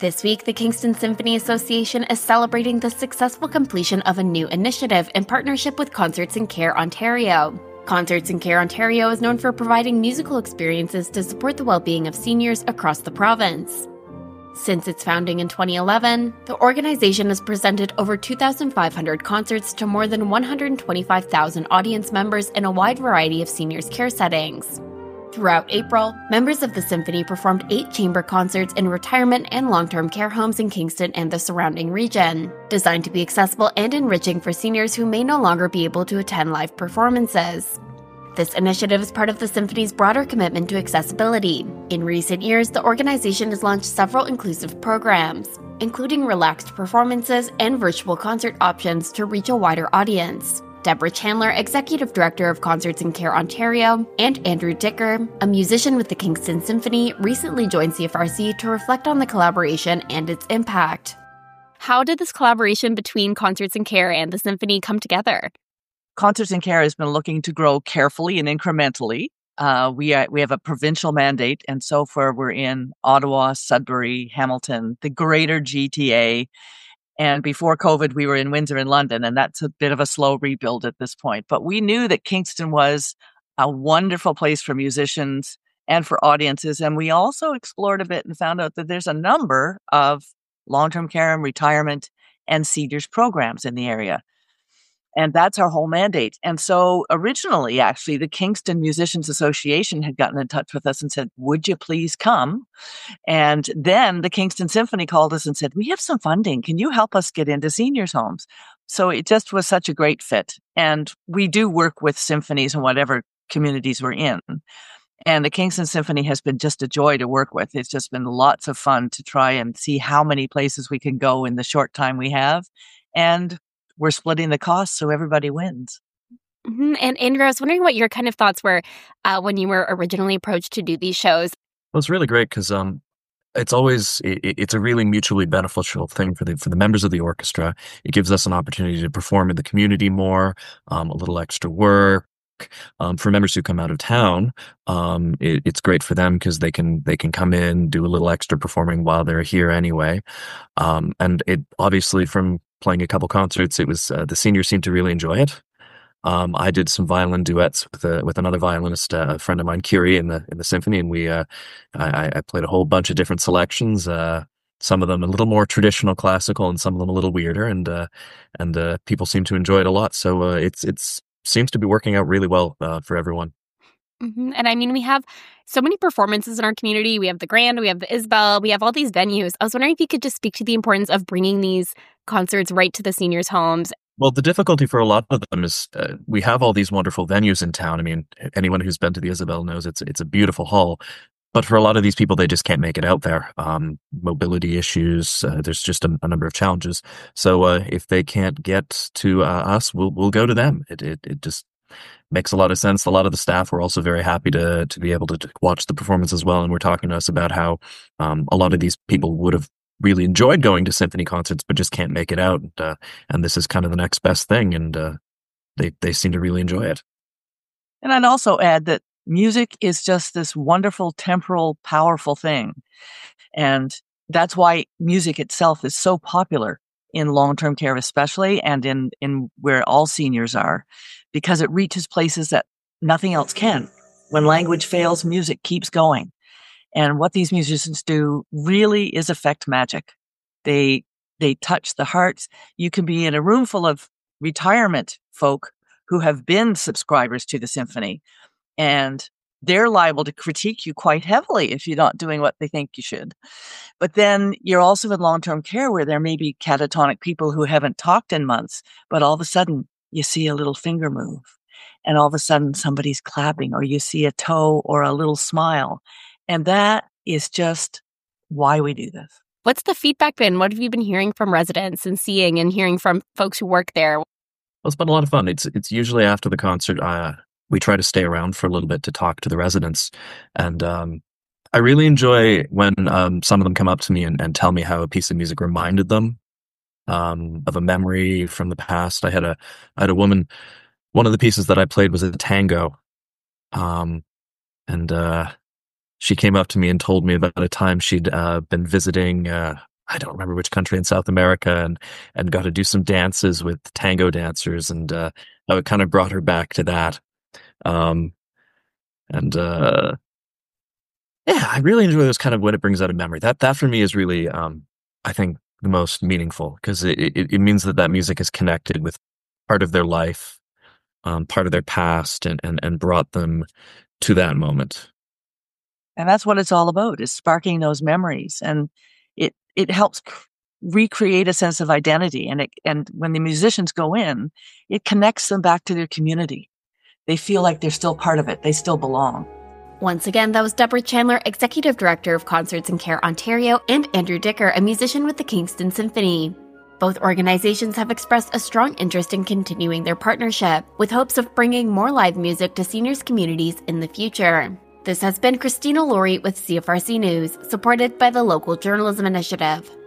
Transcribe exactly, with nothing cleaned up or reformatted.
This week, the Kingston Symphony Association is celebrating the successful completion of a new initiative in partnership with Concerts in Care Ontario. Concerts in Care Ontario is known for providing musical experiences to support the well-being of seniors across the province. Since its founding in twenty eleven, the organization has presented over two thousand five hundred concerts to more than one hundred twenty-five thousand audience members in a wide variety of seniors' care settings. Throughout April, members of the Symphony performed eight chamber concerts in retirement and long-term care homes in Kingston and the surrounding region, designed to be accessible and enriching for seniors who may no longer be able to attend live performances. This initiative is part of the Symphony's broader commitment to accessibility. In recent years, the organization has launched several inclusive programs, including relaxed performances and virtual concert options to reach a wider audience. Deborah Chandler, Executive Director of Concerts in Care Ontario, and Andrew Dicker, a musician with the Kingston Symphony, recently joined C F R C to reflect on the collaboration and its impact. How did this collaboration between Concerts in Care and the Symphony come together? Concerts in Care has been looking to grow carefully and incrementally. Uh, we are, we have a provincial mandate, and so far we're in Ottawa, Sudbury, Hamilton, the greater G T A. And before COVID, we were in Windsor and London, and that's a bit of a slow rebuild at this point. But we knew that Kingston was a wonderful place for musicians and for audiences. And we also explored a bit and found out that there's a number of long-term care and retirement and seniors programs in the area. And that's our whole mandate. And so originally, actually, the Kingston Musicians Association had gotten in touch with us and said, would you please come? And then the Kingston Symphony called us and said, we have some funding. Can you help us get into seniors' homes? So it just was such a great fit. And we do work with symphonies in whatever communities we're in. And the Kingston Symphony has been just a joy to work with. It's just been lots of fun to try and see how many places we can go in the short time we have. And we're splitting the costs, so everybody wins. Mm-hmm. And Andrew, I was wondering what your kind of thoughts were uh, when you were originally approached to do these shows. Well, it's really great because um, it's always it, it's a really mutually beneficial thing for the for the members of the orchestra. It gives us an opportunity to perform in the community more, um, a little extra work. Um, for members who come out of town, um, it, it's great for them because they can they can come in, do a little extra performing while they're here anyway. Um, and it obviously from playing a couple concerts, it was uh, the seniors seemed to really enjoy it. Um, I did some violin duets with a, with another violinist, uh, a friend of mine, Curie, in the in the symphony, and we uh, I, I played a whole bunch of different selections. Uh, some of them a little more traditional classical, and some of them a little weirder, and uh, and uh, people seem to enjoy it a lot. So uh, it's it's seems to be working out really well uh, for everyone. Mm-hmm. And I mean, we have so many performances in our community. We have the Grand, we have the Isabel, we have all these venues. I was wondering if you could just speak to the importance of bringing these concerts right to the seniors' homes. Well, the difficulty for a lot of them is uh, we have all these wonderful venues in town. I mean, anyone who's been to the Isabel knows it's it's a beautiful hall. But for a lot of these people, they just can't make it out there. Um, mobility issues, uh, there's just a, a number of challenges. So uh, if they can't get to uh, us, we'll we'll go to them. It, it it just makes a lot of sense. A lot of the staff were also very happy to to be able to, to watch the performance as well, and were talking to us about how um, a lot of these people would have really enjoyed going to symphony concerts, but just can't make it out. And, uh, and this is kind of the next best thing, and uh, they they seem to really enjoy it. And I'd also add that music is just this wonderful, temporal, powerful thing. And that's why music itself is so popular in long-term care especially, and in, in where all seniors are, because it reaches places that nothing else can. When language fails, music keeps going. And what these musicians do really is affect magic. They they touch the hearts. You can be in a room full of retirement folk who have been subscribers to the symphony, and they're liable to critique you quite heavily if you're not doing what they think you should. But then you're also in long-term care where there may be catatonic people who haven't talked in months, but all of a sudden you see a little finger move, and all of a sudden somebody's clapping, or you see a toe or a little smile. And that is just why we do this. What's the feedback been? What have you been hearing from residents and seeing and hearing from folks who work there? Well, it's been a lot of fun. It's it's usually after the concert, uh, we try to stay around for a little bit to talk to the residents. And um, I really enjoy when um, some of them come up to me and, and tell me how a piece of music reminded them um, of a memory from the past. I had a I had a woman, one of the pieces that I played was a tango. Um, and uh, she came up to me and told me about a time she'd uh, been visiting uh, I don't remember which country in South America, and and got to do some dances with tango dancers, and uh, it kind of brought her back to that. Um, and uh, yeah, I really enjoy those kind of what it brings out of memory. That that for me is really, um, I think, the most meaningful, because it, it it means that that music is connected with part of their life, um, part of their past, and and and brought them to that moment. And that's what it's all about, is sparking those memories. And it it helps c- recreate a sense of identity. And it and when the musicians go in, it connects them back to their community. They feel like they're still part of it. They still belong. Once again, that was Deborah Chandler, Executive Director of Concerts and Care Ontario, and Andrew Dicker, a musician with the Kingston Symphony. Both organizations have expressed a strong interest in continuing their partnership, with hopes of bringing more live music to seniors' communities in the future. This has been Christina Laurie with C F R C News, supported by the Local Journalism Initiative.